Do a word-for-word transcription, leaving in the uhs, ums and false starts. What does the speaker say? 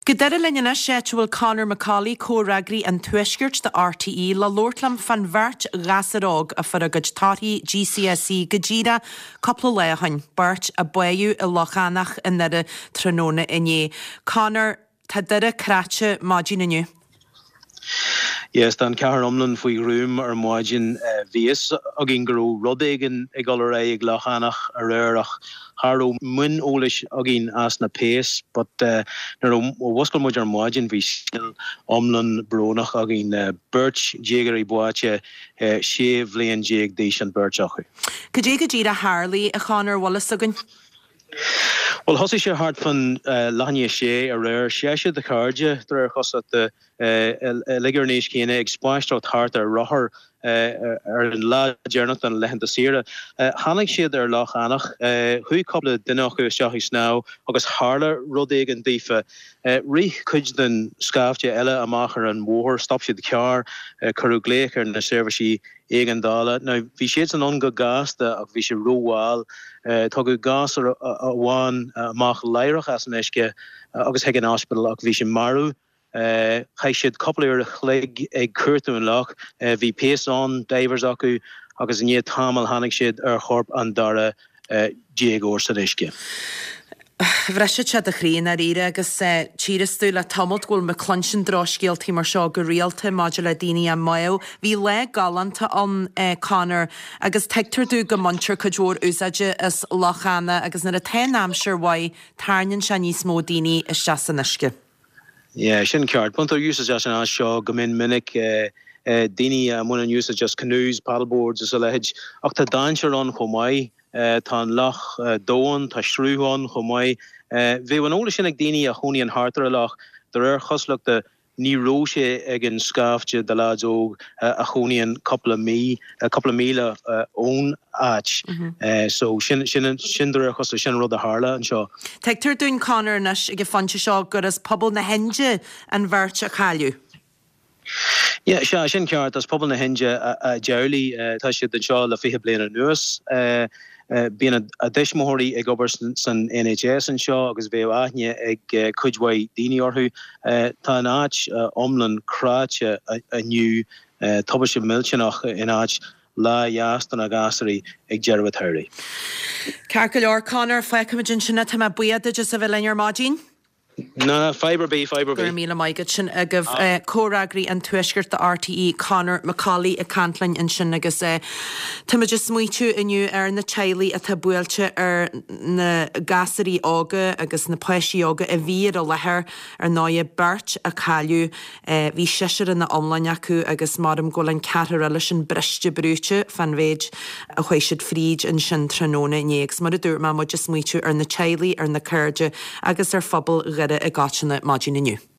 Gyda'r lynna sietual Conor McCauley co-ragri and tuishgurt the R T E la lortlam fan vart gasarog a faragaj tari G C S E gajira couple lehan Bert a boyu a lochanach in the Tranona inye. Conor tadera krache majin inu. Yes, dan Karen Omlin fwy room ar mwajin vies agin gro rodegen egalere glachanach arerach haro mun olish agin as na pace but uh, nero waskal mojar mwajin vi still Omlin bronach agin uh, birch jageri boache uh, shave lean jag dishan birchach. Kajega jira Harley a Conor Wallace agin. Well, hossi sé hart van uh, lanye sé a rare sé de carja der hosat de liggernish kine expoist out hart er roher er in la Jonathan lehend de sira hannig sé der lach anach hu couple dinach shahis now agus harler rodegen difa ri kuj den skafje ella amacher and war stop she the car kurugleker na service Egendala. Now, vi sheds an onga gas da ag vi she roal togu gas or a one mach leirach as an eske agus hegen hospital ag vi she maru uh I should couple er chleg ag kurtu and loch vi pace on divers aku agus nye tamal hanig shed er horp and dara Diego Sadeske. Vrashe chat a chrín ar ire agus tíiristú le tamalt gúil me clunshin drosgéal tí mar seo go réalta modula daoine a maio hí le galanta an Conor agus teictar dú go mantir cajór úsaide is lachana agus na a ten amsir wai tarnin se níos mó daoine is seasan isce. Yeah, sin ceart. Buntar úsas as an seo go min minic daoine mun an úsas just canoes, paddleboards is a lehid ach tá daintir an chomai Uh, tan lach uh, doan ta shrúhan chomai uh, ve wan óla sinnig daoine a choní an hartar lach der er choslach de ní róise egin skafje de ladsog uh, a choní an couple of me a couple of míle uh, own ach mm-hmm. uh, so sin sin sin der chos sin rud a harla an seo. Teictar dún Conor nas ag fanse seo gur as pobl na henge an bhirt a chailú. Yeah, sure, sin ceart as pobl na henge a Jowley tá siad den seo le fihe bliana nuas uh, Uh, being a, a dishmóí ag obair san N H S an seo agus bheith aithne ag uh, cuidhhaid daoine orthu uh, tá an áit uh, omlan cráte a, a nniu uh, tubaise milteanach in áit lá jaastan a gasarí ag Gerard Hurley. Carcail or Conor feicimidin sinna tá buiad just a bheith lein ar mágin? No, fibre B, fibre B. Gur míle maigad sin agah córagri an tuisgurt the R T E Conor McCauley a cantlainn in sin agus tá just smuitiú inniu ar na teili a tá buailte ar na gasarí ága agus na poisi ága a bhí a lethir ar náide Bert a chailú hí siir in na omlainn acu agus marm golan ceatar eile sin briste brúte fan bhéid a chuisiid fríd in sin Tranona néags mar a dúr má just smuitiú ar na teili ar na cairde agus ar phobal a gachana majin inu.